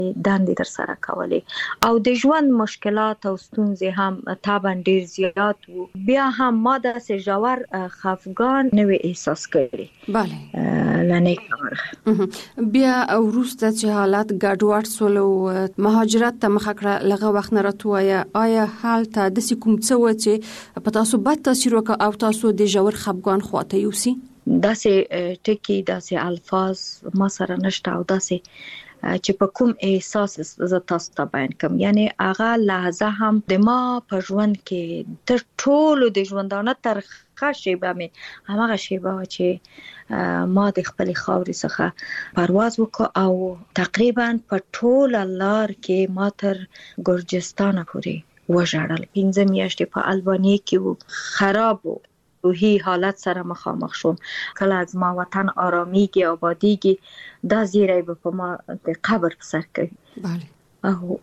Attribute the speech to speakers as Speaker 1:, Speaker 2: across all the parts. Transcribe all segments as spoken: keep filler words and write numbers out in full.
Speaker 1: دندې تر سره کولې او د ژوند مشکلات او ستونزې هم طبعا ډیر زیات وو. بیا هم ما داسې ژور خفګان نه وی احساس کړی.
Speaker 2: بله
Speaker 1: لنی کار
Speaker 2: بیا وروسته چې حالات ګډوډ سول او مهاجرت ته مخه کړه لغه وخت نه راتوایا، آیا حالت د کوم څه و چې په تاسو بد تاثیر وکړ او تاسو د ژور خفګان خواته یوسي؟
Speaker 1: داسې ټکی داسې الفاظ ما سره نشته او داسې چې په کوم احساس ز تاسو ته بیان کوم. یعنی هغه لحظه هم د ما په ژوند کې تر ټولو د ژوندانه ترخه شیبه مې همغه شیبه چې ما د خپل خاورې څخه پرواز وکړ او تقریبا په ټول لار کې ما تر ګرجستان پورې وژړل. پنځه میاشتې په البانیه کې و، خراب و، روحي حالت سره مخامخ شوم. کله از ما وطن آرامیږي آبادیږي دا زیری به په ما د قبر په سر کوي.
Speaker 2: بله
Speaker 1: او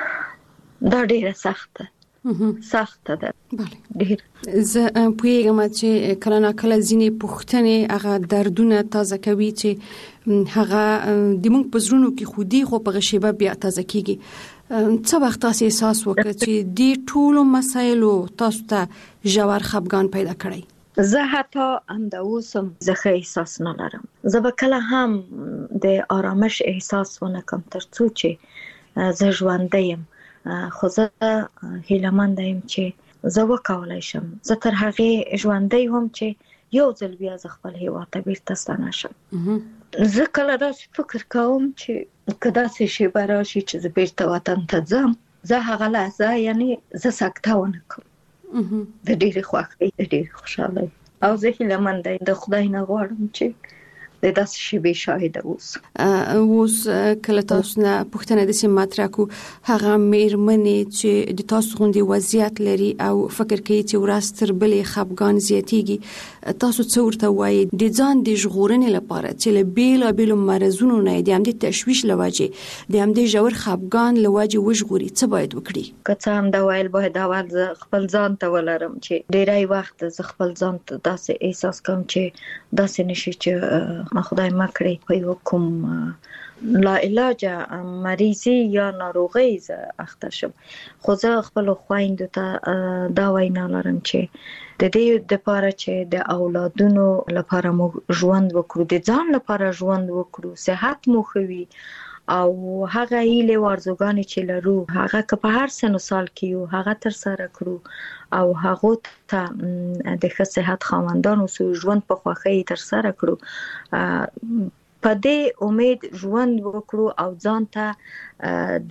Speaker 1: دا ډیره سخته سخته ده.
Speaker 2: بله ډیر زه پوهیږم چې کله نه کله ځینې پوښتنې هغه دردونه تازه کوي چې هغه د موږ په زړونو کې خودي خو په غشيبه بیا تازه کیږي. څه وخت تاسو احساس وکړ چې د ټولو مسایلو تاسو ته ژور خفګان پیدا کړی؟
Speaker 1: زه حتی هم د اوسم زه احساس نه لرم. زه به کله هم د آرامش احساس ونه کوم تر څو چې زه ژوندی یم. خو زه هیله‌مند یم چې زه وکولای شم. زه تر هغې ژوندی هم چې یو ځل بیا زه خپل هیواد ته بیرته ستنه شم. زه کله داسې فکر کوم چې که داسې شیبه راشي چې زه بیرته وطن ته ځم، زه هغه لحظه یعنی زه سکته ونه کوم. د ډېرې خوښۍ د ډېرې خوشحالۍ او زه هیله‌مند یم د خدای نه غواړم چې د داسې شیبې شاهده اوسم.
Speaker 2: اوس کله تاسو نه پوښتنه داسې مطرح کو هغه مېرمنې چې د تاسو غوندې وضعیت لري او فکر کوي چې ورځ تر بلې خفګان زیاتیږي، تاسو څه ورته وایي د ځان د ژغورنې لپاره چې له بېلابېلو مرضونو نه د همدې تشویش له وجې د همدې ژور خفګان له وجې وژغوري؟ څه باید وکړي؟
Speaker 1: که څه هم دا ویل باید اول زه خپل ځان ته ولرم چې ډېری وخت زه خپل ځان ته داسې احساس کوم چې داسې نشي چې ما خدای ما کړی په یو کوم لا علاجه مریضي یا ناروغي زه اخته شم. خو زه خپل خویندو ته دا وینا لرم چې د دې لپاره چې د اولادونو لپاره مو ژوند وکړو، د ځان لپاره ژوند وکړو، صحت مو ښه وي او هغه هیلې وارزوګانې چې لرو هغه که په هر سن و سال کې یو هغه تر سره کړو او هغه ته د ښه صحت خاوندان اوسو، ژوند په خوښۍ تر سره کړو. په دې امید ژوند وکړو او ځان ته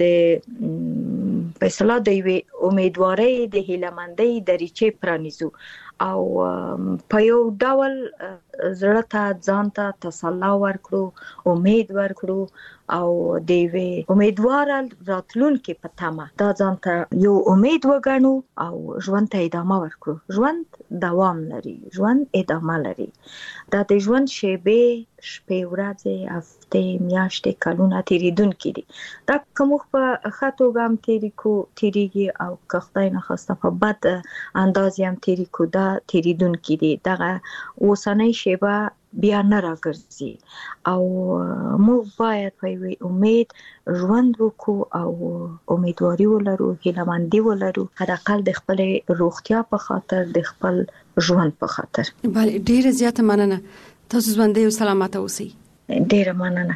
Speaker 1: د په اصطلاح د یوې امیدوارۍ د هیله‌مندۍ دریچې پرانیزو او په یو ډول زړه ته ځان ته تسلا ورکړو، امید ورکړو او د یوې امیدواره راتلونکي په تمه دا ځان ته یو امید وګڼو او ژوند ته ادامه ورکړو. ژوند دوام لري، ژوند ادامه لري. دا د ژوند شیبې شپې ورځې هفتې میاشتې کلونه تیریدونکي دي. دا که موږ په ښه توګه هم تیری کو تیریږي او که خدای نخواسته په بد انداز هم تیری کو دا تیریدونکي دي. دغه اوسنۍ شیبه بیا نه راګرځي او موږ باید په یوې امید ژوند وکړو او امیدواري ولرو، هیله‌مندي ولرو، حداقل د خپلې روغتیا په خاطر، د خپل ژوند په خاطر.
Speaker 2: بله ډیره زیاته مننه. تاسو ژوندی او سلامته اوسئ.
Speaker 1: ډیره مننه.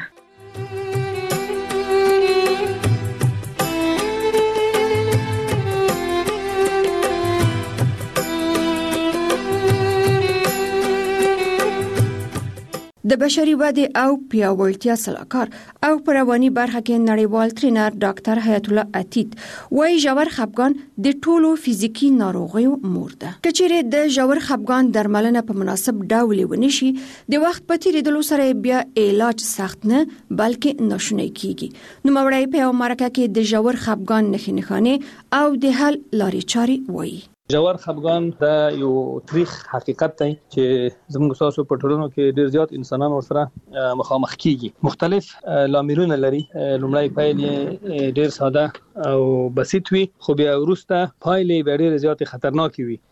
Speaker 2: د بشري ودې او پیاوړتیا سلاکار او په رواني برخه کې نړیوال ټرینر ډاکټر حیات الله عتیق وايي ژور خفګان د ټولو فزیکی ناروغیو مور ده. کچېرې د ژور خفګان درملنه په مناسب ډول ونشي، د وخت په تیریدلو سره بیا علاج سخت نه بلکې ناشونی کیږي. نو مورای په امریکا کې د ژور خفګان نښې نښانې او د حل لارې چارې وایي.
Speaker 3: ژور خفګان دا یو تاریخ حقیقت دی چې زموږ تاسو په ټولنو کې ډیر زیات انسانان ورسره مخامخ کیږي. مختلف لاملونه لري. لومړی پایلې ډیر ساده او بسيط وي، خو بیا وروسته پایلې ډیر زیات خطرناک وي.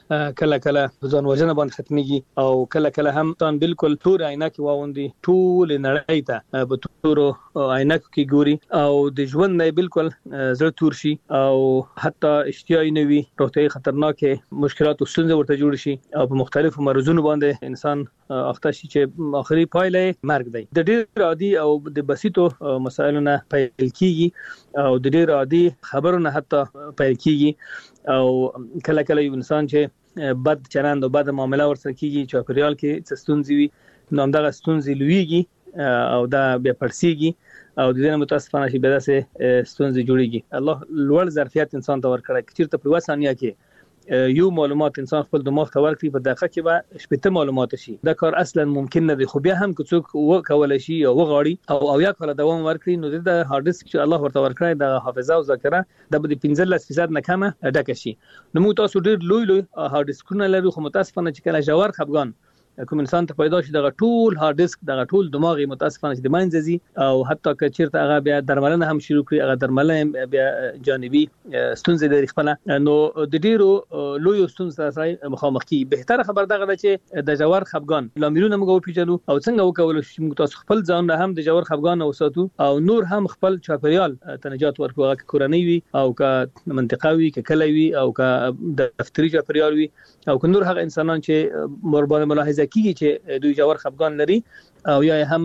Speaker 3: کله کله ځان وژنه باندې ختميږي او کله کله هم تان بالکل تور عینکې واوندي ټول نړۍ ته په تورو عینکو کې ګوري او د ژوند نه بالکل زړه تور شي او حتی اشتیاي نه وي روغتي خطرناکه مشکلات او ستونزې ورته جوړ شي او په مختلفو مرزونو باندې انسان اخته شي چې اخري پایله مرګ دی. د ډېر عادي او د بسيطو مسایلو نه پیل کیږي او د ډېر عادي خبرو نه حتی پیل کیږي او کله کله یو انسان چې بد چلند او بد معامله ورسره کیږي چې پریال کې ستونزې وي نو همدغه ستونزې لویږي او دا بیا پړسیږي او د دې متاسفانه شي بیا سه ستونزې جوړيږي. الله لوړ ظرفیت انسان ته ورکړي چې په وسانیا کې یو معلومات انسان خپل دماغ ته ورکړي په دقیقه کې به شپږ معلومات شي. دا کار اصلا ممکن نه دی خو بیا هم که څوک وکولای شي او وغاړي او او یا کله دوام ورکړي نو د هارد ډیسک چې الله ورته ورکړي د حافظه او ذاکره د پنځلس فیصد نه کمه ډکه شي. نو موږ تاسو ډېر لوی لوی هارد ډیسکونه لرو خو متاسفانه چې کله جوړ خپګان کوم انسان ته پیدا شي دغه ټول هارد ډیسک دغه ټول دماغي متاسفانه چې د منځزي او حتی که چیرته هغه بیا درملنه هم شروع کړي هغه درملنه بیا جانبي ستونزې لري خپل نو د ډیرو لوی ستونزې سره مخامخ کی. بهتره خبر دغه ده چې د جوړ خپګان لاملونه موږ وپیژنو او څنګه وکول شي موږ تاسو خپل ځان هم د جوړ خپګان وساتو او نور هم خپل چاپیریال تنجات ورکو هغه کورنۍ وي او که منطقوي که کلوي او که دفتري چاپیریال وي او که نور هغه انسانان چې مربوطه ملاحظه کیږي چې دوی جوړ خپګان لري او یا هم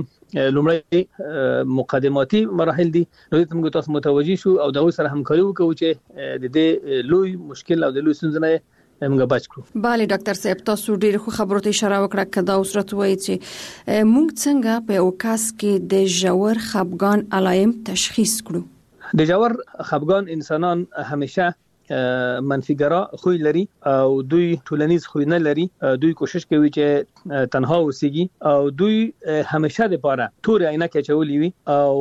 Speaker 3: لومړی مقدماتي مراحل دي نو ته موږ تاسو متوجي شو او د سره همکاري وکړو چې د دې لوی مشکل او د لوی ستونزې نه موږ بچ کړو.
Speaker 2: bale ډاکټر صاحب تاسو ډیر خو خبرو ته اشاره وکړه کدا اوسرت وایي چې موږ څنګه په اوکاس کې د جوړ خپګان علایم تشخیص کړو.
Speaker 3: د جوړ خپګان انسانان همیشه منفیګرا خوې لري او دوی ټولنیز خوې نه لري. دوی کوشش کوي چې تنها اوسېږي او دوی همیشه د پاره تور عینکې چولې وي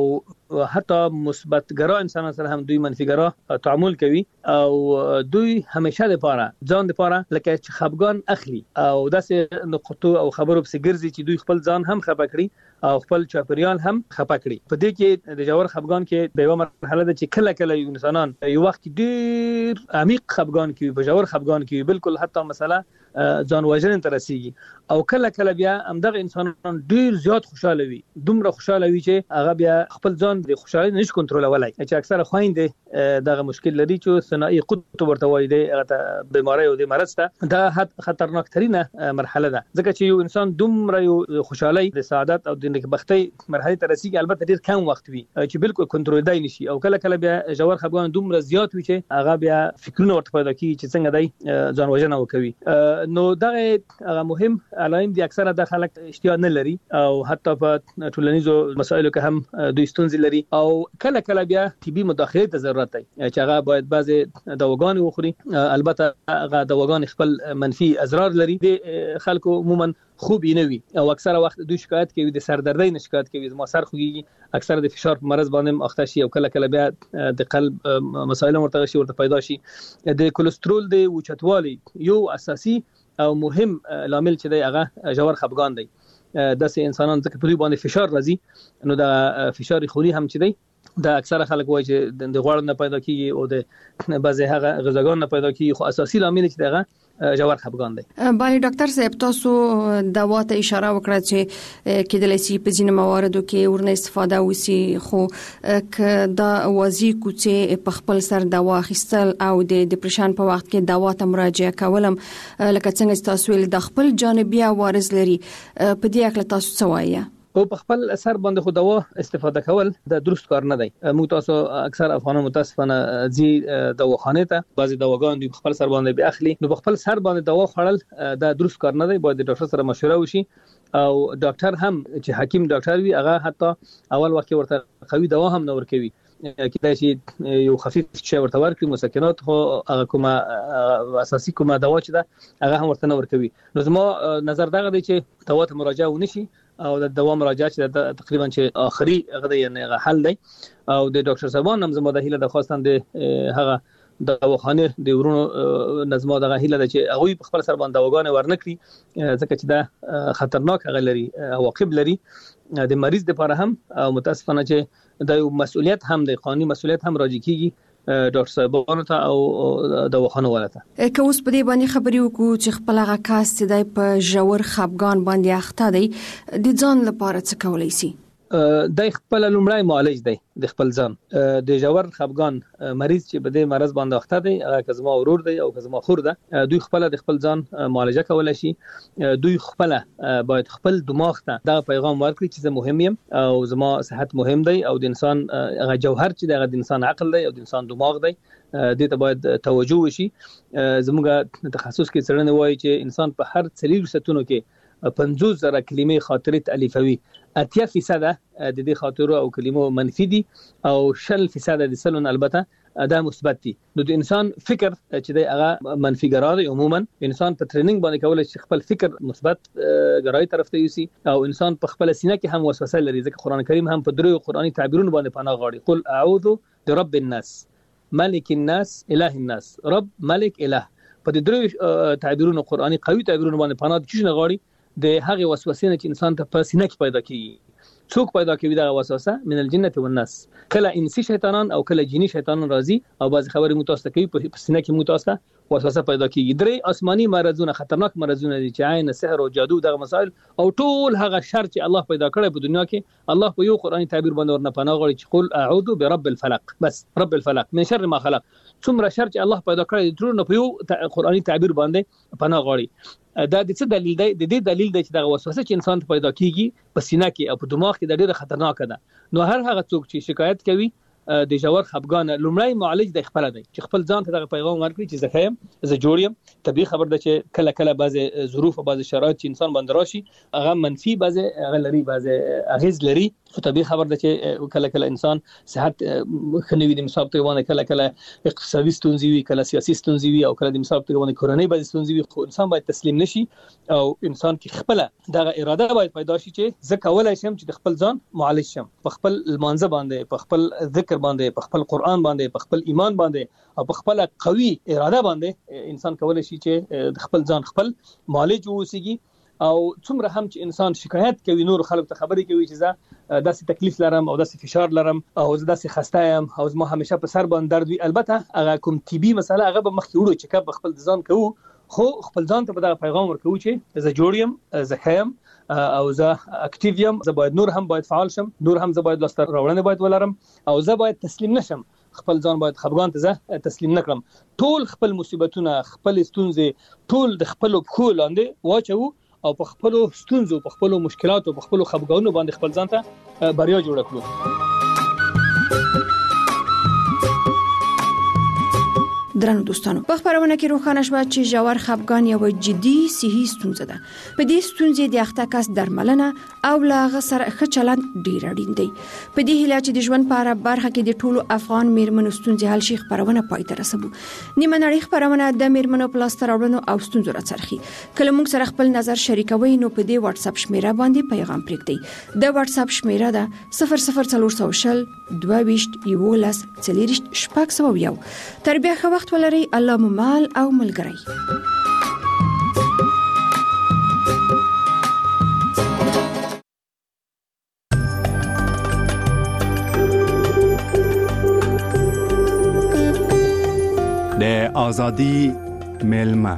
Speaker 3: او حتی مثبت ګرا انسانان سره هم دوی منفیګرا تعامل کوي او دوی همیشه د پاره ځان د پاره لکه چې خپګان اخلي او داسې نقطو او خبرو په ګرځي چې دوی خپل ځان هم خپه کړي او خپل چاپیریال هم خپه کړي. په دې کې د جوړ خپګان کې به یو مرحله ده چې کله کله انسانان یو وخت ډیر عمیق خپګان کې په جوړ خپګان کې بالکل حتی مثلا ځان وژنې ته رسیږي او کله کله بیا همدغه انسانان ډیر زیات خوشاله وي دومره خوشاله وي چې هغه بیا خپل ځان د خوشالۍ نشي کنټرولولای چې اکثره خويندې دغه مشکل لري چې ثنائي قطب ورته وایي د بیماری او د مرض ته دا خطرناک ترينه مرحله ده ځکه چې یو انسان دومره یو خوشالۍ د سعادت او د نیکبختۍ مرحله ته رسیږي البته ډیر کم وخت وي چې بالکل کنټرول دی نشي او کله کله بیا جوړ خپګان دومره زیات وي چې هغه بیا فکرونه ورته پیدا کوي چې څنګه دی ځان وژنه وکوي. نو دغه هغه مهم علایم دي اکثره د خلک اشتیا نه لري او حتی په ټولنیزو مسایلو کې هم دوی ستونزې لري او کله کله بیا طبي مداخله ته ضرورت دی چې هغه باید بعضي دواګان وخوري. البته هغه دواګان خپل منفي اضرار لري د خلکو عموما خوب نه وي او اکثره وخت دوی شکایت کوي د سردردۍ نه شکایت کوي ما سر خوږي اکثره د فشار په مرز باندې اخته شي او کله کله بیا د قلب مسایل ورته شي ورته پیدا شي. د کولیسټرول د اوچتوالي یو اساسي او مهم لامل چې دی هغه جوړ خپګان دی. د سه انسانان ځکه په دوی باندې فشار راځي نو د فشار خوني هم چې دی دا اکثره خلک وایي چې د غوړ نه پیدا کیږي او د بعضی هغه غذاګان نه پیدا کیږي خو اساسي لامل چې دغه جوړ خپګان دی.
Speaker 2: bale ډاکټر صاحب تاسو دوا ته اشاره وکړه چې کېدلای شي په ځینو مواردو کې ورنه استفاده وسی خو ک دا وازی کوڅه په خپل سر دوا اخیستل او د ډیپریشن په وخت کې دوا ته مراجعه کولم لکه څنګه تاسو ول د خپل جانبي عوارض لري په دې اړه تاسو څه وایي؟
Speaker 3: او په خپل اثر باندې خو دوا استفاده کول د درست کار نه دی. موږ تاسو اکثر افغانان متاسفانه ځي دواخانه ته بعضي دواګان په خپل سر باندې به اخلي نو په خپل سر باندې دوا خوړل د درست کار نه دی. باید د ډاکټر سره مشوره وشي او ډاکټر هم چې حکیم ډاکټر وي هغه حتی اول وخت ورته قوي دوا هم نه ورکوي کله چې یو خفيف شی ورته ورکړي مسکنات خو هغه کومه اساسي کومه دوا چې ده هغه هم ورته نه ورکوي. نو زما نظر دغه دی چې دوا ته مراجعه ونشي او د دوا مراجعه چې تقریبا چې اخري هغه یعنی حل دی او د ډاکټر صاحبان هم زما د هیله د خواستان د هغه د دواخانه د ورونو نظم دغه هیله ده چې هغه په خپل سر باندې دواګانې ورنکړي ځکه چې دا خطرناک هغه لري عواقب لري د مریض لپاره هم او متاسفانه چې د مسؤلیت هم د قانوني مسؤلیت هم راځي کیږي ډاکټر صاحبانو ته او د وخانو ولته.
Speaker 2: که اوس په دې باندې خبرې وکړو چې خپل هغه کاس چې د په ژور خپګان باندې اخته دی د ځان لپاره څه کولای شي؟
Speaker 3: د خپل لومړی معالج دی د خپل ځان د ژور خپګان مریض چې په دې مرض باندې اخته دی هغه زما ورور دی او زما خور ده دوی خپل د خپل ځان معالجه کولای شي. دوی خپل باید خپل دماغ ته دا پیغام ورکړي چې زه مهم یم او زما صحت مهم دی او د انسان هغه جوهر چې د انسان عقل دی او د انسان دماغ دی دې ته باید توجه وشي. زموږ تخصص کې څرنه وایي چې انسان په هر څلور ستونو کې پنځوس زره کلمې خاطرې تالیفوي. اتیا فیصد د دې خاطرو او کلمو منفي دي او شل فیصد د سلون البته دا مثبت دي. نو د انسان فکر چې د هغه منفي ګرا دی عموما انسان په ټریننګ باندې کولای شي خپل فکر مثبت ګرای طرف ته یوسي او انسان په خپل سینه کې هم وسوسه لري ځکه قران کریم هم په درو قرآني تعبیرونو باندې پناه غواړي. قل اعوذ برب الناس ملک الناس اله الناس رب ملک اله. په دې درو تعبیرونو قرآني قوي تعبیرونو باندې پناه کیږي نه غواړي د هغه وسوسې نه چې انسان ته په سینه کې پیدا کیږي. څوک پیدا کوي دا وسوسه؟ من الجنه والناس. کله انسی شیطانان او کله جنی شیطانان راځي او بعض خبرې متوسته کوي په سینه کې متوسته وسوسه پیدا کیږي. درې آسماني مرزونه خطرناک مرزونه دي چې عین سحر او جادو دغه مسائل او ټول هغه شر چې الله پیدا کړی په دنیا کې الله په یو قرآني تعبیر باندې ورنه پناه غواړي چې قل اعوذ برب الفلق. بس رب الفلق من شر ما خلق. څومره شر چې الله پیدا کړی ټول نه په یو قرآني تعبیر باندې پناه غواړي. دا د څه دلیل دی؟ د دې دلیل دی چې دا وسوسه چې انسان ته پیدا کیږي په سینه کې او په دماغ کې د ډیره خطرناک ده. نو هر هغه څوک چې شکایت کوي د ژور خپګان لومړی معالج د خپل دی چې خپل ځان ته د پیغام ورکړي چې زه یم زه جوړ یم. طبيعي خبر ده چې کله کله بعضی ظروف او بعضی شرایط چې انسان باندې راشي هغه منفي بعضی هغه لري بعضی اغیز لري. خو طبيعي خبر ده چې کله کله انسان صحت خنوي د مصاب ته باندې کله کله اقتصادي ستونزې وي کله سیاسي ستونزې وي او کله د مصاب ته باندې کورنۍ بعضی ستونزې وي. خو انسان باید تسلیم نشي او انسان کې خپل دغه اراده باید پیدا شي چې زه کولای شم چې د خپل ځان معالج شم په خپل المانځه باندې په خپل ذکر باندې په خپل قرآن باندې په خپل ایمان باندې او په خپل قوي اراده باندې انسان کولای شي چې د خپل ځان خپل معالج ووسیږي. او څومره هم چې انسان شکایت کوي نور خلک ته خبرې کوي چې زه داسې تکلیف لرم او داسې فشار لرم او زه داسې خسته یم او زما همیشه په سر باندې درد وي. البته هغه کوم طبي مسله هغه به مخکې وړو چې کب خپل ځان کوو خو خپل ځان ته په دغه پیغام ورکوو چې زه جوړ یم زه ښه یم او زه اکټیو یم. زه باید نور هم باید فعال شم نور هم زه باید لاسته راوړنې باید ولرم او زه باید تسلیم نشم. خپل ځان باید خپګان ته زه تسلیم نکړم. ټول خپل مصیبتونه خپل ستونزې ټول د خپل پخو لاندې واچو او په خپل ستونزو په خپل مشکلاتو په خپل خپګانونو باندې خپل ځان ته بریا جوړ کړو.
Speaker 2: درنو دوستانو په خبرونه کې روښانه شوه چې ژور خپګان یو جدي صحي ستونزه ده. په دې ستونزې د اخته کس درملنه او لا غسر ښه چلند ډیر اړین دی. په دې هیله چې د ژوند په اړه برخه کې د ټولو افغان میرمنو ستونزې حل شي خبرونه پای ته رسوو. نیمه نړۍ خبرونه د میرمنو په لاس راوړنو او ستونزو راڅرخي. کله موږ سره خپل نظر شریکوي نو په دې واتس اپ شمیره باندې پیغام پرېږدئ. د واتس اپ شمیره ده صفر صفر څلور شل دوه ویشت یولس څلوېښت شپږ سوه یو. تر بیا ښه وخت ولرئ. الله مو مال او ملګری.
Speaker 4: د ازادي ملما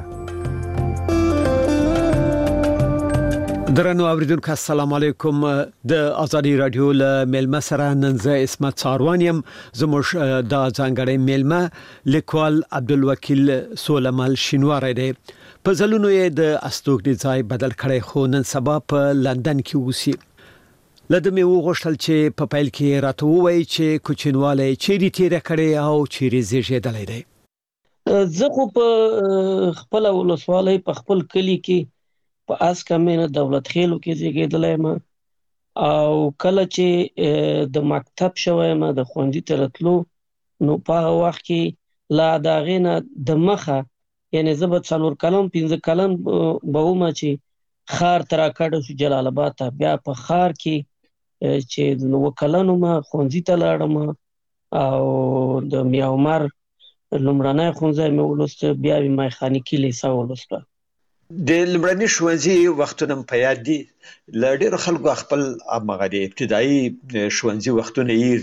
Speaker 4: درنو اوریدونکو السلام علیکم. د ازادي رادیو له ملما سره نن زه اسمت ساروانیم. زموږ د ځانګړي ملما لیکوال عبدالوکیل سولمال شینواری دی. په ځلونو یې د استوګنې ځای بدل کړی خو نن سبا په لندن کې اوسي. لدې مې وغوښتل چې په پیل کې راته ووایي چې کوچنواله چیرې تیر کړی او چیرې زیږیدلی دی.
Speaker 5: زه خو په خپل ولسوالۍ په خپل کلی کې په اسکمینه دولت خیلو کې زیږیدلی یم او کله چې د مکتب شوم د ښوونځي ته راتلو نو په هغه وخت کې لا د هغې نه د مخه یعنې زه به څلور کلن پنځه کلن به وم چې ښار ته راکډه شو جلال آباد ته. بیا په ښار کې چې اووه کلن وم ښوونځي ته لاړم او د میا عمر لومړنی ښوونځی مې ولوسته بیا مې میخانیکي لیسه ولوسته.
Speaker 6: د لومړني ښوونځي وختونه په یاد دي. له ډېرو خلکو خپل همغه د ابتدایي ښوونځي وختونه هیر دي.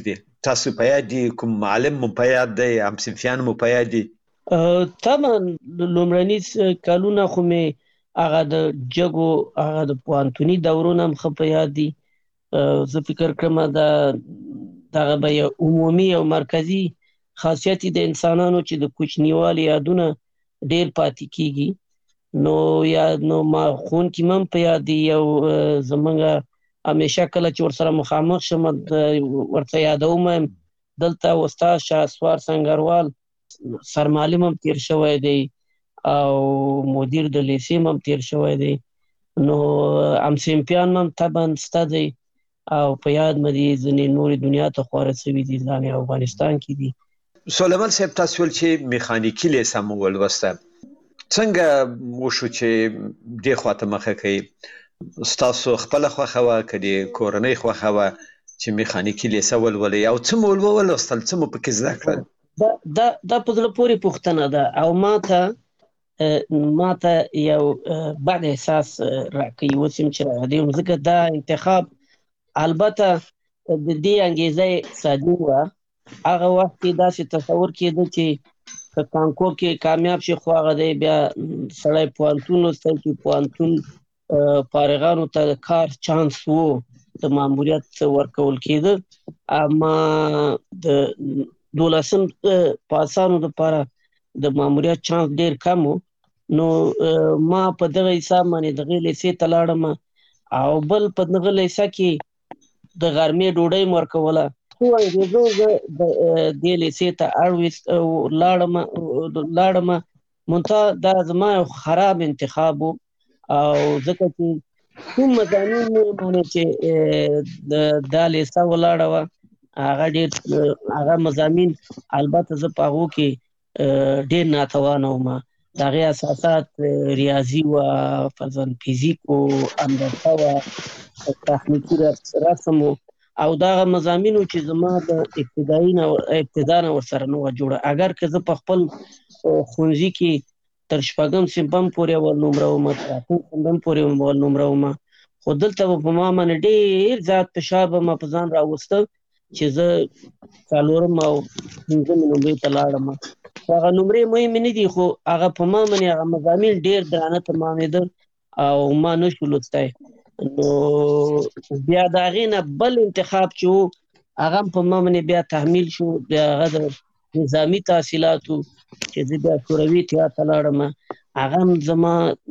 Speaker 6: تاسو په یاد دي؟ کوم معلم مو په یاد دی؟ هم صنفیان مو په یاد دي؟
Speaker 5: طبعا لومړني کلونه خو مې هغه د جګو هغه د پوهنتوني دورونه هم ښه په یاد دي. زه فکر کوم دا دغه به یو عمومي او مرکزي خاصیت د انسانانو چې د کوچنیوالي یادونه ډېر پاتې کیږي. نو یا نو ما ښوونکي هم په یاد دي. یو زمونږ همیشه کله چې ورسره مخامخ شم ورته یادوم دلته استاد شهسوار سنگروال سرمعلم هم تیر شوی دی او مدیر د لیسې هم تیر شوی دی. نو همصنفیان هم طبعا شته دی او په یاد مې دي. ځینې نورې دنیا ته خواره شوي دي، ځان افغانستان کې دي.
Speaker 6: سلیمان صاحب تاسو ویل چې میخانیکي لیسه مو ولوسته، څنګه وشو چې دې خواته مخه کوي؟ ستاسو خپله خوښه وه که د کورنۍ خوښه وه چې میخانیکي لیسه ولولئ؟ او څه مو ولوستل، څه مو پکې زده کړل؟
Speaker 5: دا دا په زړه پورې پوښتنه ده او ماته ماته یو بد احساس راکوي اوس یم چې راغلی یم، ځکه دا انتخاب البته د دې انګیزه سادي وه. هغه وخت کې داسې تصور کېده چې په کانکور کې کامیاب شي خو هغه دی بیا سړی پوهنتون لوستی چې پوهنتون فارغانو ته د کار چانس وو، د ماموریت ورکول کېده. اما د دولسم پاسانو دپاره د ماموریت چانس ډېر کم و. نو ما په دغه حساب باندې دغې لیسې ته لاړم او بل په دغه لیسه کې د غرمې ډوډۍ م ورکوله. خو انګېزو زه د دې لیسې ته اړ لاړم لاړم منتها دا زما یو خراب انتخاب و او ځکه چې کوم مضامین مې باندې چې دا لیسه ولاړه وه هغه ډېر هغه مضامین البته زه په هغو کې ډېر ناتوانه وم. د هغې اساسات ریاضي وه، فرضاً فزیک و، هندسه وه، تخنیکي رسم و او دغه مضامینو چې زما د ابتدایي نه ابتدا نه ورسره نه وه جوړه. اگر که زه په خپل ښوونځي کې تر شپږم صنف هم پورې اول نمره وم، تر اتم صنف هم پورې اول نمره وم، خو دلته به په ما باندې ډېر زیات فشار به ما په ځان راوسته چې زه څلورم او پنځمې نمرې ته لاړم. هغه نمرې مهمې نه دي خو هغه په ما باندې هغه مضامین ډېر درانه تمامېده او ما نه شو لوستی. نو بیا د هغې نه بل انتخاب چې و هغه هم په ما باندې بیا تحمیل شو، بیا هغه د نظامي تحصیلاتو چې زه بیا شوروي اتحاد ته لاړم. هغه هم زما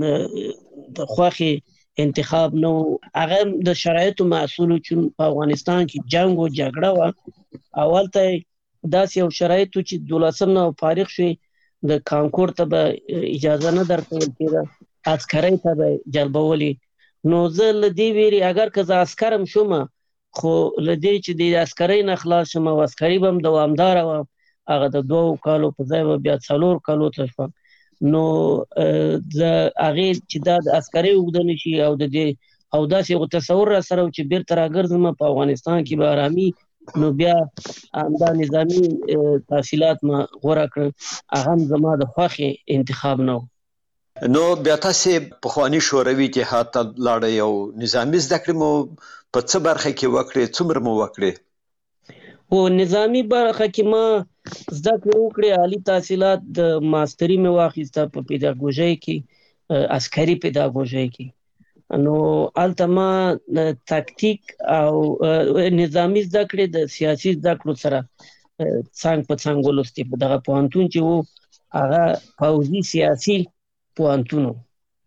Speaker 5: د خوښې انتخاب نه و. هغه هم د شرایطو محصول و چې په افغانستان کې جنګ و جګړه وه او هلته داسې یو شرایط و چې دولسم نه فارغ شوې د کانکور ته به اجازه نه درکول کېده، عسکرۍ ته به جلبولې. نو زه له دې ویرې اگر که زه عسکر هم شوم خو له دې چې د عسکرۍ نه خلاص شم او عسکري به هم دوامداره وه، هغه د دوو کالو په ځای به بیا څلور کالو ته شوم. نو زه هغې چې دا د عسکرۍ اوږده نه شي او د دې او داسې یو تصور را سره و چې بیرته راګرځم په افغانستان کې به ارامي، نو بیا همدا نظامي تحصیلات ما غوره کړل. هغه هم زما د خوښې انتخاب نه و.
Speaker 6: نو بیا تاسې پخواني شوروي اتحاد ته لاړئ او نظامي زده کړې مو په څه برخه کې وکړې؟ څومره مو وکړې؟
Speaker 5: هو نظامي برخه کې ما زده کړې وکړې، عالي تحصیلات د ماستري مې واخیسته په پیداګوژۍ کې، عسکري پیداګوژۍ کې. نو هلته ما تکتیک او نظامي زده کړې د سیاسي زده کړو سره څنګ په څنګ ولوستې. په دغه پوهنتون چې و هغه پوځي سیاسي پوهنتون و.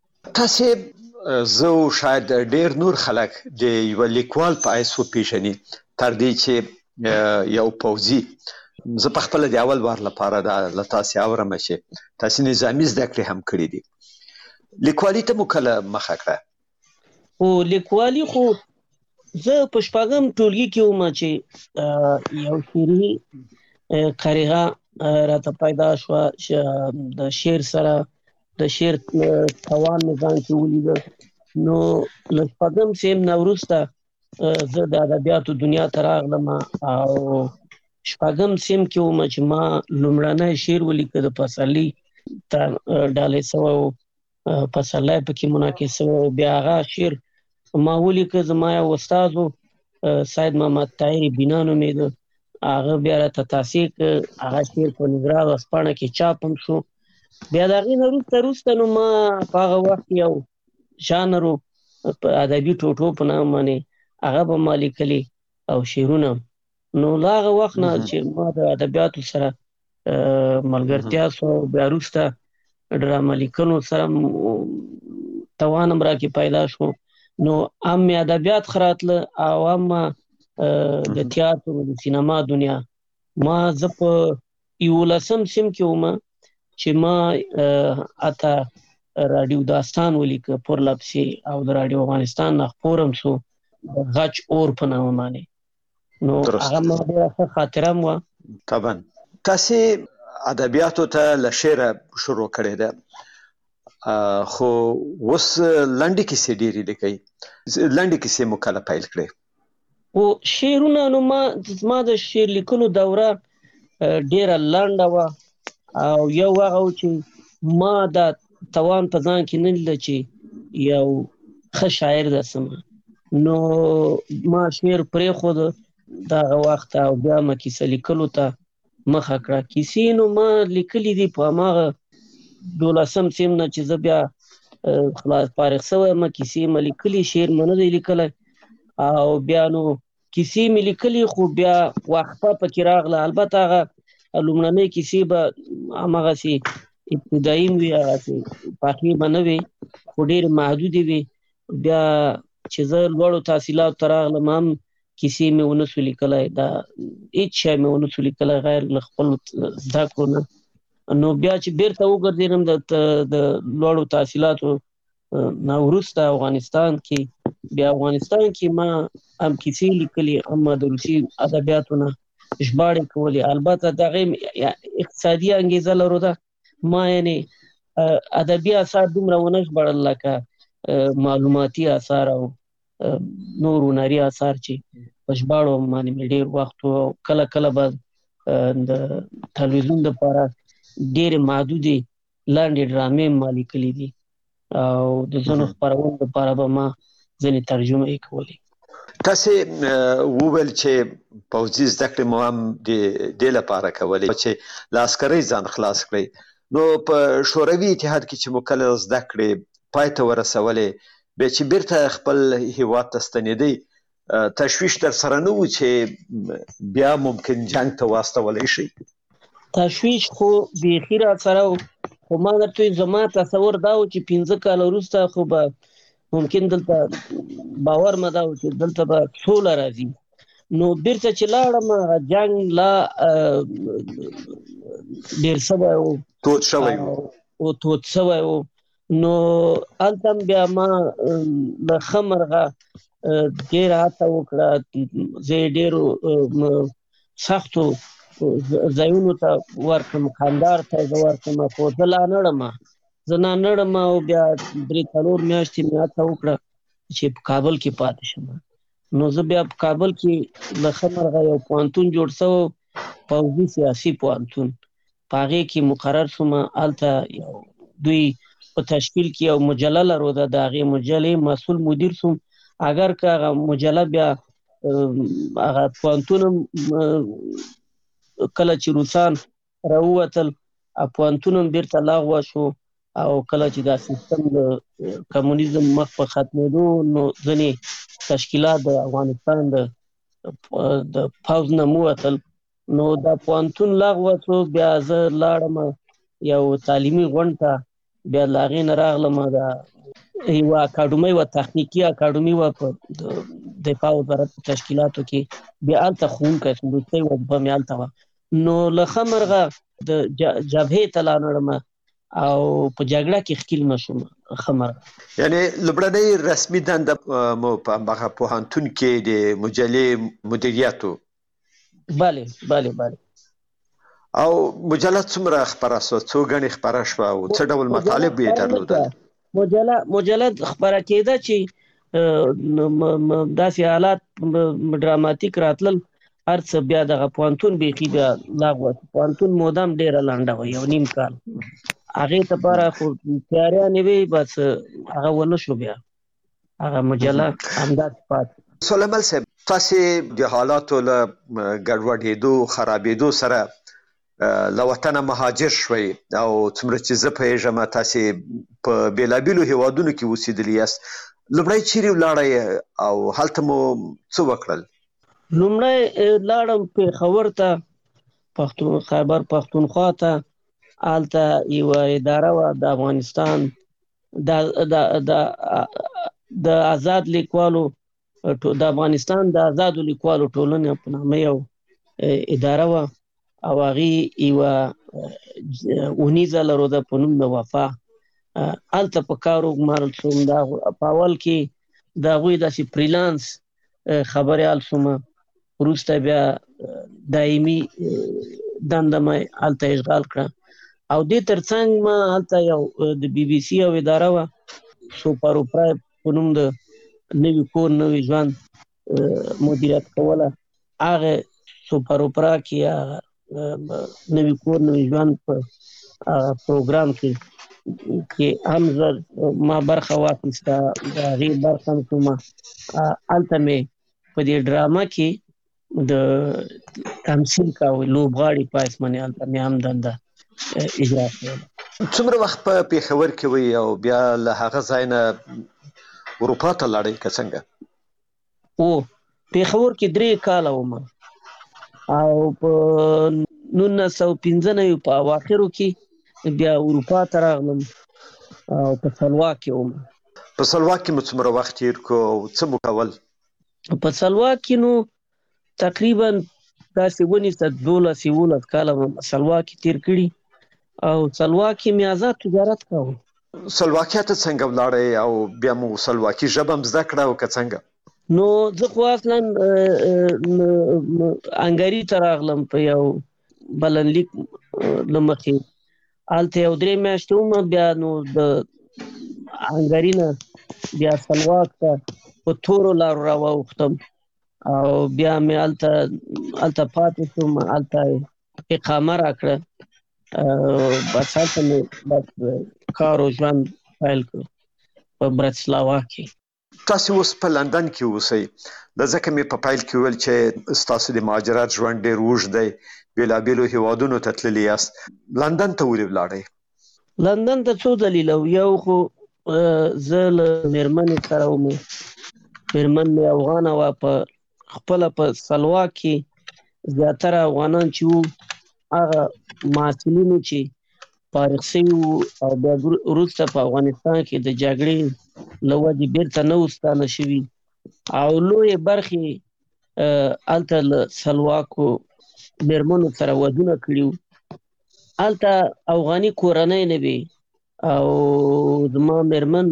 Speaker 6: تاسې زه او شاید ډېر نور خلک د یوه لیکوال په حیث وپېژني تر دې چې یو پوځي. زه په خپله د اول وار لپاره دا له تاسې اورم چې تاسې نظامي زده کړې هم کړې دي. لیکوالي ته مو کله مخه کړه؟
Speaker 5: خو لیکوالي خو زه په شپږم ټولګي کې وم چې یو شعري قریغه راته پیدا شوه، د شعر سره د شعر توان مې ځان کې ولیده. نو له شپږم صنف نه وروسته زه د ادبیاتو دنیا ته راغلم او شپږم صنف کې وم چې ما لومړنی شعر ولیکه د پسرلي ته ډالۍ سوی و، پسرلی پکې منعکس سوی و. بیا هغه شعر ما ولیکه، زما یو استاد و سید محمد طاهر بینا نومېده، هغه بیا راته تاسیق هغه شعر په نګران ورځپاڼه کې چاپ هم شو. بیا د هغې نه وروسته وروسته نو ما په هغه وخت یو ژانر په ادبي ټوټو په نام باندې هغه به ما لیکلي او شعرونه. نو له هغه وخت نه چې ما د ادبیاتو سره ملګرتیا سو، بیا وروسته ډرامه لیکنو سره توان هم راکې پیدا شو. نو هم مې ادبیات ښه راتله او هم د تیاتر د سینما دنیا. ما زه په یولسم صنف کې وم چې ما اته راډیو داستان ولیکه پر لپسې او د راډیو افغانستان نه خپور هم شو غچ اور په نامه باندې. نو هغه ما ډېره ښه خاطره هم وه.
Speaker 6: طبعا تاسې ادبیاتو ته له شعره شروع کړې ده، خو اوس لنډې کیسې ډېرې لیکئ، لنډې کیسې مو کله پیل کړې؟
Speaker 5: او شعرونه نو ما ما د شعر لیکلو دوره ډېره لنډه وه او یو هغه و چې ما دا توان په ځان کې نه لیده چې یو ښه شاعر داسم. نو ما شعر پرېښود دغه وخت او بیا ما کیسه لیکلو ته مخه کړه. کیسې نو ما لیکلي دي په هماغه دولسم صنف نه چې زه بیا خلاص فارغ شوی یم، کیسې مې لیکلي، شعر مې نه دی لیکلی. او بیا نو کیسې مې لیکلي خو بیا وقفه پکې راغله. البته هغه لومړنۍ کیسې به هماغسې ابتدایي وي، هغسې پخې به نه وي خو ډېرې محدودې وي. بیا چې زه لوړو تحصیلاتو ته راغلم هم کیسې مې ونه سو لیکلی، دا هېڅ شی مې ونه سو لیکلی غیر له خپلو زده کړو نه. نو بیا چې بیرته وګرځېدم د لوړو تحصیلاتو نه وروسته افغانستان کې، بیا افغانستان کې ما هم کیسې لیکلي، هم د روسي ادبیاتو نه ژباړې کولې. البته د هغې اقتصادي انګېزه لرو ده. ما یعنې ادبي اثار دومره ونه ژباړل لکه معلوماتي اثار او نور هنري اثار چې په ژباړو باندې مې ډېر وخت و. کله کله به د تلویزیون دپاره ډېرې محدودې لنډې ډرامې ما لیکلي دي او د ځینو خپرونو دپاره به ما ځینې ترجمه یې کولې.
Speaker 6: تاسې وویل چې پوځي زده کړې مو هم د دې لپاره کولې چې له عسکرۍ ځان خلاص کړئ. نو په شوروي اتحاد کې چې مو کله زده کړې پای ته ورسولې، بیا چې بیرته خپل هیواد ته ستنېدئ، تشویش در سره نه و چې بیا ممکن جنګ ته واستولی شئ؟
Speaker 5: تشویش خو بیخي را سره و، خو ما درته ویم زما تصور دا و چې پنځه کاله وروسته خو به ممکن دلته باور مې دا و چې دلته به سوله راځي. نو بیرته چې لاړم جنګ لا ډېر شوی و،
Speaker 6: تود شوی و
Speaker 5: او تود شوی و. نو هلته هم بیا ما له ښه مرغه ډېره هڅه وکړه، زه یې ډېرو سختو ځایونو ته ورکړم، کندهار ته زه ورکړم، خو زه لا نړم زه لا نړم او بیا درې څلور میاشتې مې هڅه وکړه چې په کابل کې پاتې شم. نو زه بیا په کابل کې له ښه مرغه یو پوهنتون جوړ شوی، پوځي سیاسي پوهنتون، په هغې کې مقرر شوم. هلته یو دوی په تشکیل کې یو مجله لرو ده، د هغې مجلې مسؤل مدیر شوم. اگر که هغه مجله بیا هغه پوهنتون کله چې روسان راووتل، پوهنتون هم بیرته لغوه شو او کله چې دا سیستم د کمونیزم مخ په ختمېدو، نو ځینې تشکیلات د افغانستان د د پوځ نه ووتل، نو دا پوهنتون لغوه شو. بیا زه لاړم یو تعلیمي غونډ ته، بیا له هغې نه راغلم د یوه اکاډمۍ وه، تخنیکي اکاډمي وه په دفاع وزارت په تشکیلاتو کې، بیا هلته ښوونکی شوم، وروستۍ وظیفه مې هلته وه. نو له ښه مرغه د جبهې ته لا نړم او په جګړه کې ښکیل نه شوم. ښه مرغه
Speaker 6: یعنې لومړنۍ رسمي دنده مو په هماغه پوهنتون کې د مجلې مدیریت و؟
Speaker 5: بله بله بله.
Speaker 6: او مجله څومره خپره شوه؟ څو ګڼې خپره شوه او څه ډول مطالب یې درلودل؟
Speaker 5: مجله مجله خپره کېده چې داسې حالات ډراماتیک راتلل، هر څه بیا دغه پوهنتون بیخي بیا لغوه شو. پوهنتون موده هم ډېره لنډه وه، یو نیم کال. هغې دپاره خو تیاریانې وې، بس هغه ونه شو، بیا هغه مجله همداسې پاتې.
Speaker 6: سلیمان صاحب، تاسو د حالاتو له ګډوډېدو خرابېدو سره له وطنه مهاجر شوي او څومره چې زه پوهېږم تاسو په بېلابېلو هیوادونو کې اوسېدلي یاست. لومړی چیرې ولاړئ او هلته مو څه وکړل؟
Speaker 5: لومړی لاړم پېښور ته، پښتون خیبر پښتونخوا ته. هلته یوه اداره وه د افغانستان د آزاد لیکوالو د افغانستان د آزادو لیکوالو ټولنې په نامه یو اداره وه او هغې یوه اونیزه لرله په نوم د وفا. هلته په کار وګمارل شوم. په اول کې د هغوی داسې فریلانس خبرې حال شوم، وروسته بیا دایمي دنده مې هلته اشغال کړه او دې ترڅنګ ما هلته یو د بي بي سي یو اداره وه سوپر اوپرا په نوم د نوي کور نوي ژوند مدیریت کوله. هغه سوپر اوپرا کې نوي کور نوي ژوند په پروګرام کې کې هم زه ما برخه واخیسته، د هغې برخه هم شومه. هلته مې په دې ډرامه کې د تمثیل کاوه، لوبغاړي په حیث باندې هلته مې هم دنده اجرا کوله.
Speaker 6: څومره وخت په پېښور کې وئ او بیا له هغه ځای نه اروپا ته لاړئ که څنګه؟
Speaker 5: او پېښور کې درې کاله وم او په نولس سوه پنځه نوي په اواخرو کې بیا اروپا ته راغلم او په سلواک کې وم.
Speaker 6: په سلواک کې مو څومره وخت تېر کړو او څه مو کول؟
Speaker 5: په سلواک کې نو تقریبا داسې ونیسه دولس یولس کاله مې سلواک کې تېر کړي او سلواک کې مې آزاد تجارت کاوه.
Speaker 6: سلواکیا ته څنګه ولاړئ او بیا مو سلواکي ژبه هم زده کړه او که څنګه؟
Speaker 5: نو زه خو اصلا انګري ته راغلم په یو بلنلیک له مخې. هلته یو درې میاشتې وم، بیا نو د انګري نه بیا سلواک ته په تورو لارو راواوښتم او بیا مې هلته هلته پاتې شوم. هلته اقامه راکړه، بس هلته مې بس کار او ژوند پیل کړو په برتسلاوا کې.
Speaker 6: تاسو اوس په لندن کې اوسئ. د ځکه مې په پیل کې ویل چې ستاسو د مهاجرت ژوند ډېر اوږد دی، بېلابېلو هیوادونو ته تللي یاست. لندن ته ولې ولاړئ؟
Speaker 5: لندن ته څو دلیله و. یو خو زه له مېرمنې سره وم، مېرمن مې افغانه وه. په خپله په سلواک کې زیاتره افغانان چې وو هغه محصلینو چې فارغ شوي وو او بیا وروسته په افغانستان کې د جګړې له وجې بیرته نه وو ستانه شوي او لویې برخې هلته له سلواکو مېرمنو سره ودونه کړي وو. هلته افغاني کورنۍ نه وي او زما مېرمن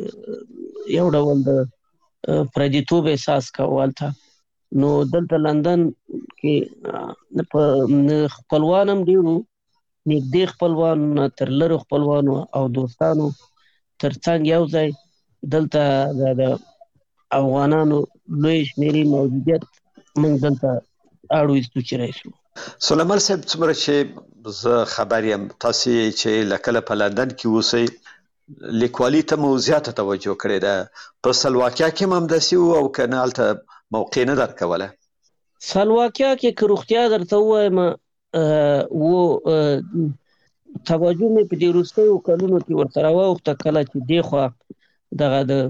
Speaker 5: یو ډول د پردیتوب احساس کوه هلته. نو دلته لندن کې خپلوان هم ډېر وو، نږدې خپلوان تر لرو خپلوانو او دوستانو ترڅنګ یو ځای دلته د افغانانو لوی شمېرې موجودیت موږ دلته اړ وایستو چې راشو.
Speaker 6: سلیمان صاحب، څومره چې زه خبر یم تاسو چې له کله په لندن کې اوسئ لیکوالي ته مو زیاته توجه کړې ده. په سلواکیا کې هم همداسې وو او که نه هلته موقع نه درکوله؟
Speaker 5: سلواکیا کې که روغتیا درته ووایم و توجه مې په دې وروستیو کلونو کې ورسره واوښته کله چې دې خوا دغه د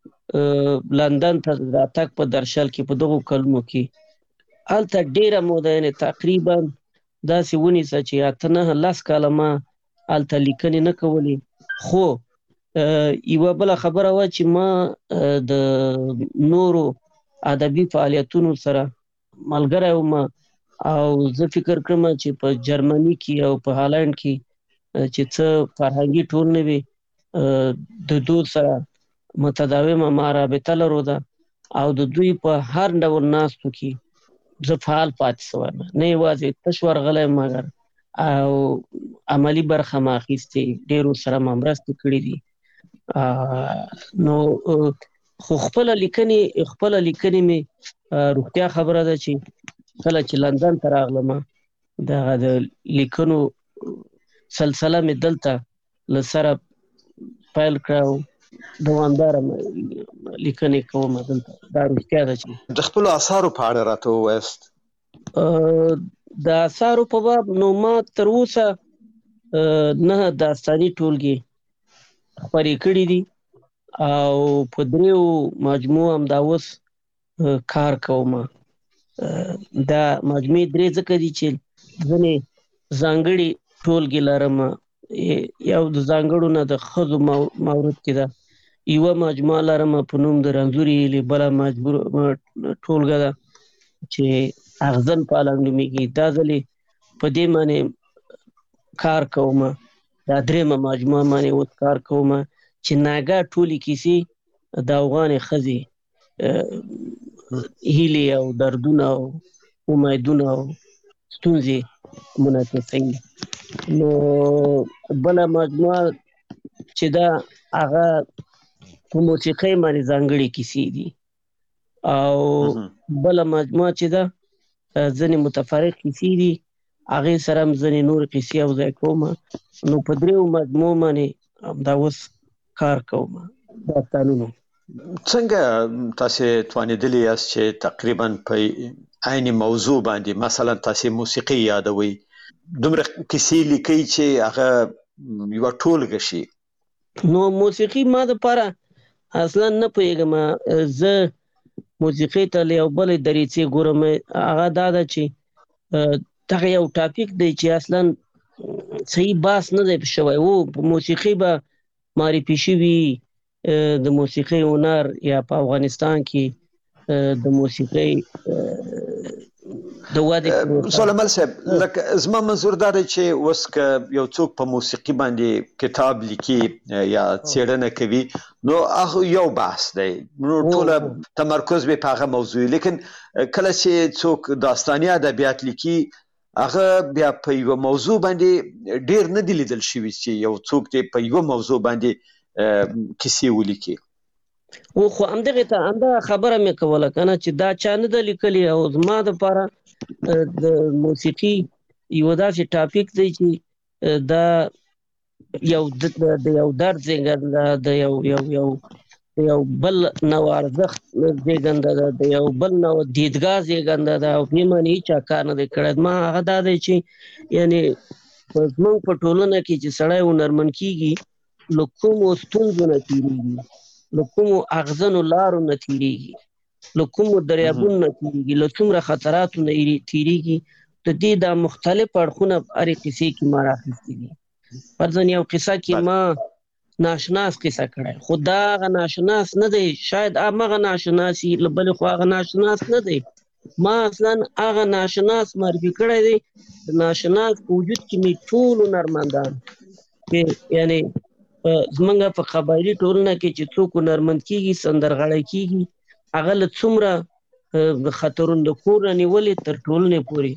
Speaker 5: لندن ته د راتګ په درشل کې په دغو کلونو کې هلته ډېره موده یعنې تقریبا داسې ونیسه چې اته نه لس کاله ما هلته لیکنې نه کولې. خو یوه بله خبره وه چې ما د نورو ادبي فعالیتونو سره ملګری وم او زه فکر کړم چې په جرمني کې او په هالند کې چې څه فرهنګي ټولنې وي د دوی سره متداومه ما رابطه لرو ده او د دوی په هر ډول ناستو کې زه فعال پاتې شوی یم، نه یوازې تش ورغلی مګر او عملي برخه ما اخیستې، ډېرو سره ما مرستې کړې دي. نو خو خپله لیکنې خپله لیکنې مې روغتیا خبره ده چې کله چې لندن ته راغلم دغه د لیکنو سلسله مې دلته له سره پیل کړه دوامدار لیکنې کوم دلته. دا رښتیا ده چې
Speaker 6: د خپل آثارو په اړه راته ووایاست.
Speaker 5: د آثارو په باب نو ما تر اوسه نه داستاني ټولګې خپرې کړي دي او په دریو مجموعو هم دا اوس کار کوم. دا مجموعې درې ځکه دي چې ځینې ځانګړي ټولګې لرم. یو د ځانګړو نه د ښځو مورد کې ده، یوه مجموعه لرم په نوم د رنځورې هیلې، بله ټولګه ده چې اغزن پالنګ نومیږي. دا ځلې په دې باندې کار کوم. دا درېیمه مجموعه باندې اوس کار کوم چې ناګاه ټولې کیسې د افغانې ښځې هیلې او دردونه او امیدونه او ستونزې منعکسوي. نو بله مجموعه چې ده هغه په موسیقۍ باندې ځانګړې کیسې دي او بله مجموعه چې ده ځینې متفرق کیسې دي، هغې سره هم ځینې نورې کیسې یوځای کوم. نو په دریو مجموعو باندې همدا اوس کار کوم داستانونو.
Speaker 6: څنګه تاسې توانېدلی یاست چې تقریبا په عین موضوع باندې، مثلا تاسې موسیقي یادوئ، دومره کیسې لیکئ چې هغه یوه ټولګه شي؟
Speaker 5: نو موسیقي ما دپاره اصلا نه پوهېږم. زه موسیقۍ ته له یو بلې دریڅې ګورم. هغه دا ده چې دغه یو ټاپک دی چې اصلا صحیح بحث نه دی شوی. او په موسیقي به معرفي شوي د موسیقۍ هنر یا په افغانستان کې د موسیقۍ د ودې
Speaker 6: سلیمان صاحب، لکه زما منظور دا دی چې اوس که یو څوک په موسیقي باندې کتاب لیکي یا څېړنه کوي نو هغه یو بحث دی، نو ټوله تمرکز به په هغه موضوع. لیکن کله چې څوک داستاني ادبیات لیکي هغه بیا په یوه موضوع باندې ډېر نه دي لیدل شوي چې یو څوک دې په یوه موضوع باندې کیسې ولیکي.
Speaker 5: او خو همدغې ته همدغه خبره مې کوله که نه چې دا چا نه ده لیکلې. او زما دپاره د موسیقي یو داسې ټاپک دی چې دا یو د یو درد زېږنده ده، د یو یو یو د یو بل نوع ارزښت زېږنده ده، د یو بل نوع دیدګاه زېږنده ده او دې باندې هېچا کار نه دی کړی. ما هغه دا دی چې یعنې زموږ په ټولنه کې چې سړی هنرمند کېږي له کومو ستونزو نه تېرېږي، له کومو اغزنو لارو نه تېرېږي، له کومو دریابونو نه تېرېږي، له څومره خطراتو نه تېرېږي. د دې دا مختلف اړخونه هرې قصې کې ما راخیستي دي. فرضاً یو قصه کې ما ناشناس قصه کړی، خو دا هغه ناشناس نه دی، شاید همغه ناشناس وي، له بلې خوا هغه ناشناس نه دی. ما اصلا هغه ناشناس معرفي کړی دی. د ناشناس په وجود کې مې ټول هنرمندان چې یعنې زمونږ په قبایلي ټولنه کې چې څوک هنرمند کېږي، سندرغاړی کېږي، هغه له څومره خطرونو د کور نه نیولې تر ټولنې پورې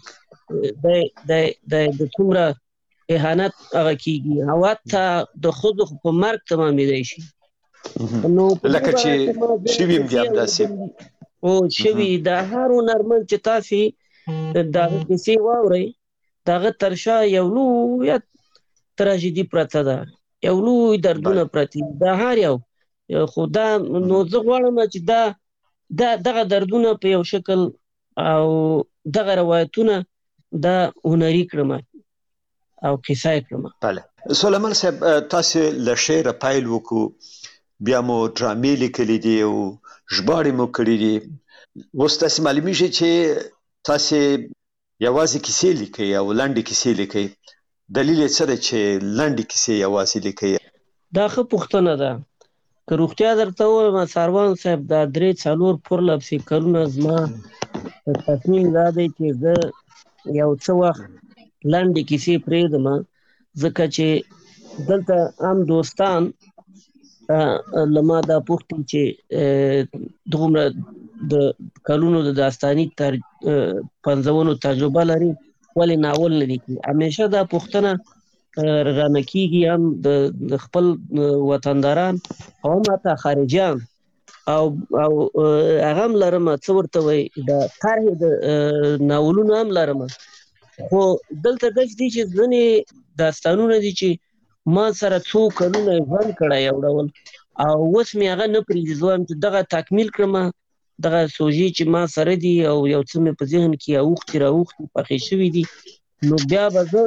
Speaker 5: د څومره اهانت هغه کېږي او حتی د ښځو په مرګ تمامېدی شي.
Speaker 6: لکه چې شوي هم دي همداسې
Speaker 5: او شوي د هر هنرمند چې تاسې د هغه کیسې واورئ، د هغه تر شا یو لویه تراژیدي پرته ده، یو لوی دردونه پرتې دي، د هر یو. خو دا نو زه غواړم چې دا دغه دردونه په یو شکل او دغه روایتونه دا هنري کړم او قصه یې کړم.
Speaker 6: بله سلیمان صاحب، تاسې له شعره پیل وکړو، بیا مو ډرامې لیکلي دي او ژباړې مو کړي دي. اوس تاسې معلومیږي چې تاسې یوازې کیسې لیکئ او لنډې کیسې لیکئ. دلیل یې څه دی چې لنډې کیسې یوازې لیکئ؟
Speaker 5: دا ښه پوښتنه ده. که روغتیا درته ووایم ساروان صاحب، دا درې څلور پرله پسې کلونه زما تصمیم دا دی چې زه یو څه وخت لنډې کیسې پرېږدم، ځکه چې دلته هم دوستان له ما دا پوښتي چې دومره د کلونو د داستاني پنځونو تجربه لري ولې ناول نه لیکي. همیشه دا پوښتنه رانه کېږي، هم د خپل وطنداران او هم حتی خارجیان او هغه هم لرم څه ورته وایي د طرحې د ناولونو هم لرم. خو دلته داسې دي چې ځینې داستانونه دي چې ما سره څو کلونه ژوند کړی یو ډول او اوس مې هغه نه پرېږدي، زه وایم چې دغه تکمیل کړم، دغه سوژې چې ما سره دي او یو څه مې په ذهن کې اوښتي راوښتي پخې شوي دي، نو بیا به زه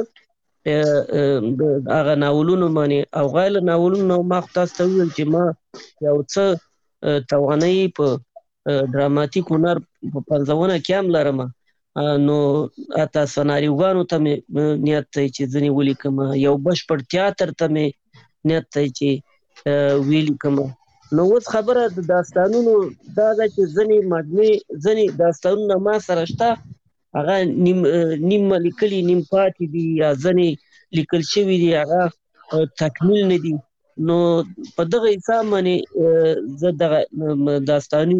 Speaker 5: هغه ناولونو باندې او غیر ناولونو ما خو تاسو ته وویل چې ما یو څه توانایي په ډراماتیک هنر په پنځونه کې هم لرم، نو حتی سناریوګانو ته مې نیت دی چې ځینې ولیکم، یو بشپړ تیاتر ته مې نیت دی چې ولیکم. نو اوس خبره د داستانونو دا ده چې ځینې مجموعې ځینې داستانونه ما سره شته، هغه نیم نیم لیکلي نیم پاتې دي، یا ځینې لیکل شوي دي هغه تکمیل نه دي. نو په دغه حساب باندې زه دغه داستاني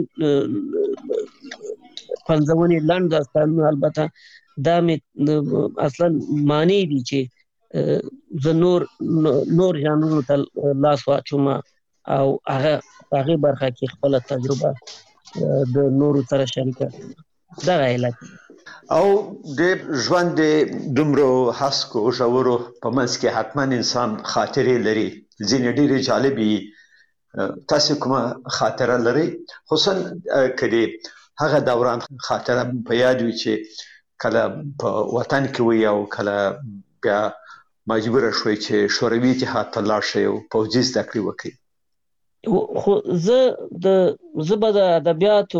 Speaker 5: پنځونې لنډ داستانونه البته دا مې اصلا معنی دي چې زه نور نور ژانرونو ته لاس واچوم او هغه هغې برخه کې خپله تجربه د نورو سره شریکه دغه علت.
Speaker 6: او د ژوند د دومره هسکو ژورو په منځ کې حتما انسان خاطرې لري، ځینې ډېرې جالبې. تاسو کومه خاطره لرئ، خصوصا که د هغه دوران خاطره په یاد وي چې کله په وطن کې وي او کله بیا مجبوره شوئ چې شوروي اتحاد ته لاړ شئ او پوځي زده کړې وکړئ؟
Speaker 5: خو زه د زه به د ادبیاتو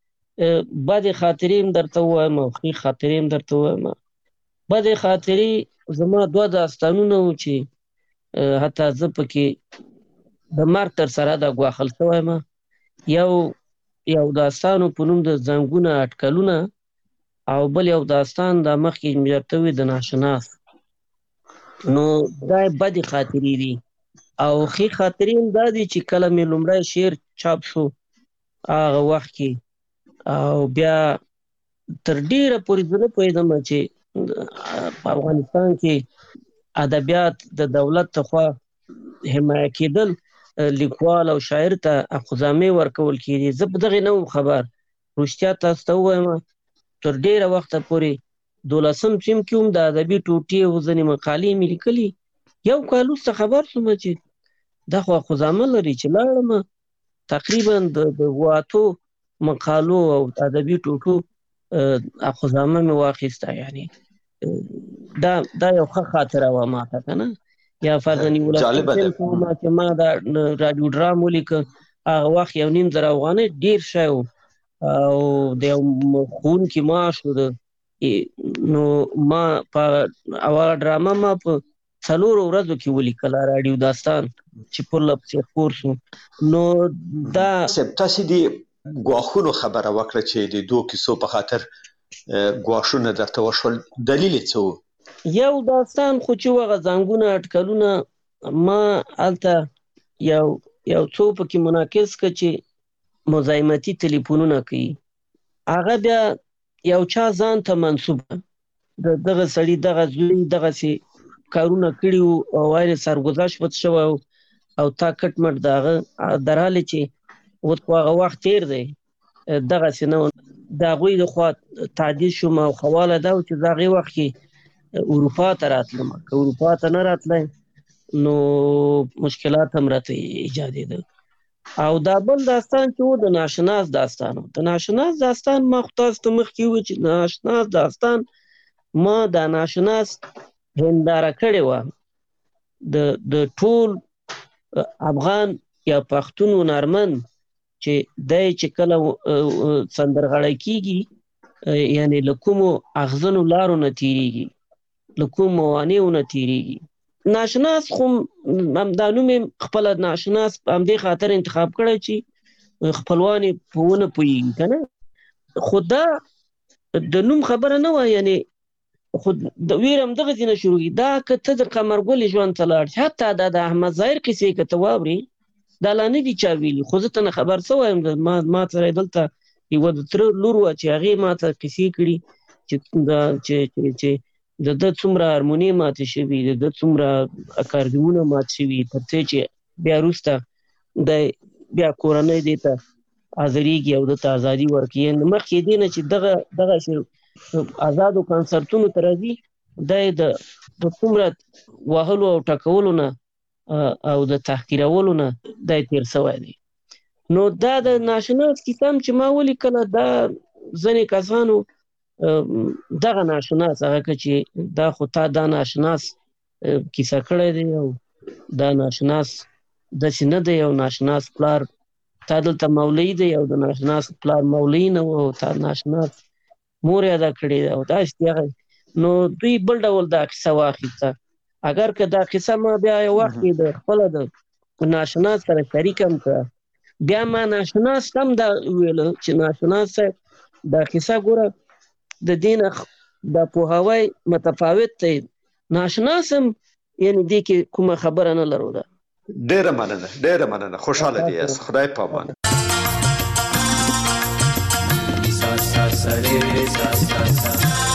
Speaker 5: بدې خاطرې هم درته ووایم او ښې خاطرې هم درته ووایم. بدې خاطرې زما دوه داستانونه وو چې حتی زه پکې د مرګ تر سره د ګواښل شوی یم. یو یو داستان په نوم د زنګونه اټکلونه، او بل یو داستان د مخکې مې درته وویل د ناشناس. نو دا بدې خاطرې دي. او ښې خاطرې هم دا دي چې کله مې لومړی شعر چاپ شو هغه وخت کې، او بیا تر ډیره پورې زه نه پوهېدم چې په افغانستان کې ادبیات د دولت لخوا حمایه کېدل، لیکوال او شاعر ته اخذامې ورکول کېدي. زه په دغې نه وم خبر. رښتیا تاسو ته ووایم تر ډیره وخته پورې دولسم صنف کې هم د ادبي ټوټې او ځینې مقالې مې لیکلي. یو کال وروسته خبر شوم چې دا خو اخذامه لري، چې لاړم تقریبا د اووه اتو مقالو او ادبي ټوټو اخذامه مې واخیسته. یعنی دا دا یو ښه خاطره وه ماته که نه. یا فرضاً یولسم صنف چې ما دا راډیو ډرام ولیکه، هغه وخت یو نیم زره افغانۍ ډېر شی و، او د یو ښوونکي معاش و. نو ما په اوله ډرامه ما په څلورو ورځو کې ولیکله راډیو داستان چې پرله پسې خپور شو. نو دا
Speaker 6: تاسې د ګواښونو خبره وکړه چې د دوو کیسو په خاطر ګواښونه درته وشول، دلیل یې څه و؟
Speaker 5: یو داستان خو چې هغه زنګونه اټکلونه، ما هلته یو یو څو پکې منعکس کړه چې مزاحمتي تلیفونونه کوي. هغه بیا یو چا ځان ته منسوب د دغه سړي دغه زوی دغسې کارونه کړي وو او وایي سرګذشت پټ شوی و او تا کټ مټ د هغه در حالې چې اوس خو هغه وخت تېر دی دغسې نه و. د هغوی د خوا تعدیل شوم او خواله دا و چې زه هغې وخت کې اروپا ته راتلم. که اروپا ته نه راتلی نو مشکلات هم راته ایجادېدل. او دا بل داستان چې و د ناشناس داستان و. د ناشناس داستان ما خو تاسو ته مخکې وویل چې ناشناس داستان ما دا ناشناس هنداره کړې وه د د ټول افغان یا پښتون هنرمند چې دی چې کله سندرغاړی کېږي، یعنې له کومو اغزنو لارو نه تېرېږي، له کومو موانعو نه تېرېږي. ناشناس خو همدا نوم یې خپله ناشناس په همدې خاطر انتخاب کړی چې خپلوان یې په ونه پوهېږي که نه. خو دا د نوم خبره نه وه، یعنې خو د ویر هم دغسې نه شروع کېږي. دا که ته د قمرګلې ژوند ته لاړ شې، حتی دا د احمد ظاهر کیسې که ته واورې دا لا نه دي چا ویلي، خو زه ته نه خبر څه وایم. ما ما سره دلته یوه د تره لور وه چې هغې ما ته کیسې کړي چې چې د ده څومره هارموني ماتې شوي، د ده څومره اکاردیونه مات شوي، تر څه چې بیا وروسته دی بیا کورنۍ دې ته حاضرېږي او ده ته ازادي ورکوي. مخکې دې نه چې دغه دغسې آزادو کنسرتونو ته راځي، دی د څومره وهلو او ټکولو نه او د تحقیرولو نه دی تیر شوی دی. نو دا د ناشناس کتاب چې ما ولیکله دا ځینې کسانو دغه ناشناس هغه که چې دا خو تا دا ناشناس کیسه کړی دی او دا ناشناس داسې نه دی او ناشناس پلار تا دلته مولوي دی او د ناشناس پلار مولوي نه و او تا ناشناس مور یې ادا کړې ده او داسې هغه نو دوی بل ډول دا کیسه واخیسته. اگر که دا کیسه ما بیا یو وخت کې د خپله د ناشناس سره شریک هم کړه بیا ما ناشناس هم دا ویل چې ناشناس صاحب دا کیسه ګوره د دې نه دا پوهاوی متفاوت دی ناشناس هم یعنې دې کې کومه خبره نه لرو ده.
Speaker 6: ډېره مننه ډېره مننه خوشحاله دي یاست خدای پامان.
Speaker 7: sa sa sa re re sa sa sa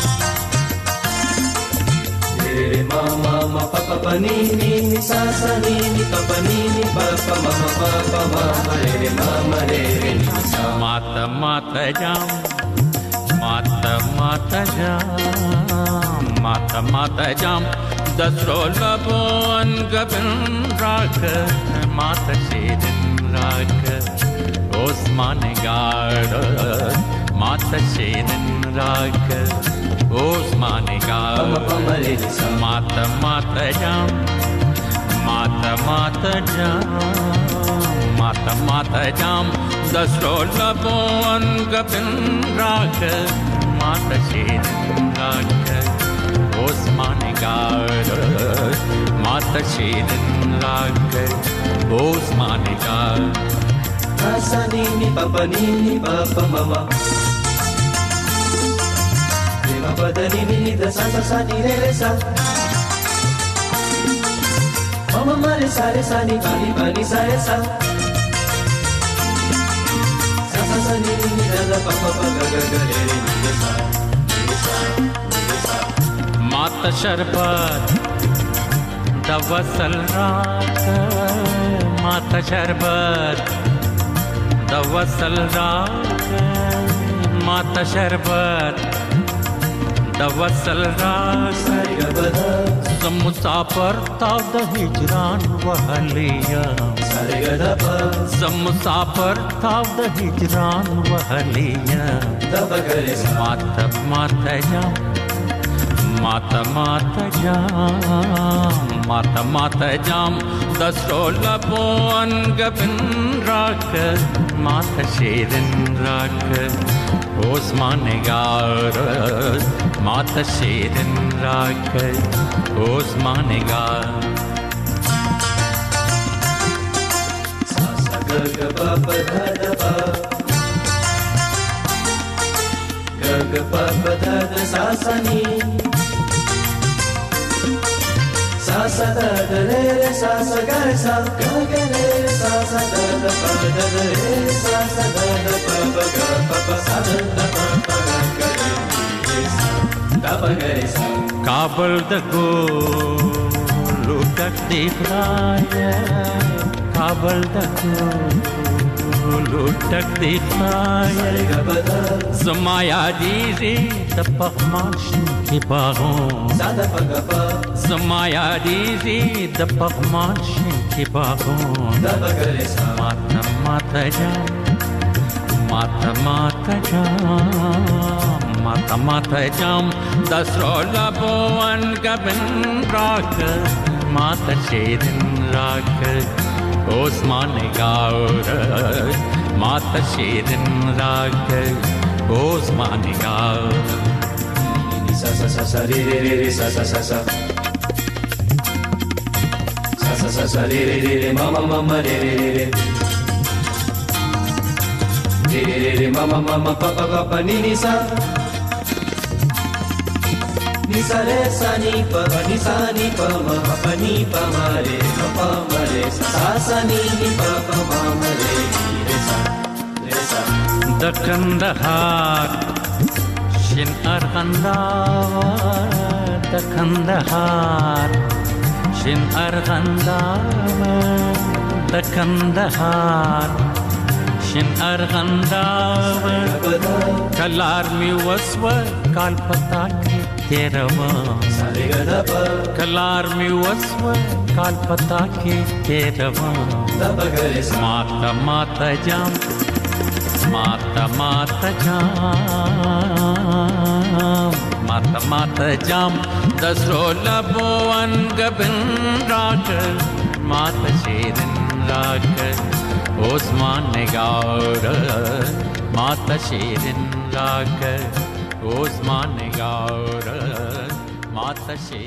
Speaker 7: re re ma ma ma pa pa pa ni ni ni sa sa ni ni pa pa ni ni pa pa ma ma pa pa ma ma re re ma ma re re ni sa
Speaker 8: mata mata jam mata mata jam mata mata jam dasro labon gabin rak mata shedin rak osman gar mata shedin rak osman gar mata mata jam mata mata jam mata mata jam dasro labon gabin rak mata shedin rak osman gar mata shedin rak osman gar
Speaker 7: sa ni ni pa pa ni ni pa pa ma ma re ma pa da ni ni ni da sa sa sa ni re re sa ma ma ma re sa re sa ni pa ni pa ni sa re sa sa sa sa ni ni ni da da pa pa pa ga ga ga re re ni da sa re sa re sa
Speaker 8: mata sharbat da wasal raat mata sharbat da wasal raat mata sharbat da wasal raat zam musafir ta da hijran wahliya zam musafir ta da hijran wahliya mata mata jam mata mata jam mata mata jam dasro labon gabin rak mata shedin rak osman gar mata shedin rak osman gar
Speaker 7: sa sa ga ga pa pa da da pa ga ga pa pa da da sa sa ni sa sa da da re re sa sa ga re sa ga ga re re sa sa da da pa da da re sa sa da da pa pa ga pa pa sa da da pa pa ga ga re sa da pa ga re sa
Speaker 8: kabul da go lutak dikhaya kabul da go lutak dikhaya zamaya dizi da pakhmash ki bagon
Speaker 7: sa da pa ga pa
Speaker 8: zamaya dizi da pakhmash ki bagon
Speaker 7: da pa ga re sa
Speaker 8: mata mata jam mata mata jam mata mata jam dasro labon gabin rak mata shedin rak osman gar mata shedin rak osman gar
Speaker 7: sa sa sa sa re re re re sa sa sa sa sa sa sa sa re re re re ma ma ma ma re re re re re re re re ma ma ma ma pa pa pa pa ni ni sa ni sa re sa ni pa pa ni sa ni pa ma pa pa ni pa ma re ma pa ma re sa sa sa ni ni pa pa ma ma re ni re sa re sa
Speaker 8: da Kandahar shin argandawar da Kandahar shin argandawar da Kandahar shin argandawar kalar mi waswa kal pata ke terama kalar mi waswa काल पता के के रवा माता माता जाम माता माता जाम माता माता जाम दसरो लबोवन गबिन राग माता शेरन राग ओस्मान गार माता शेरन राग ओस्मान गार माता शेरन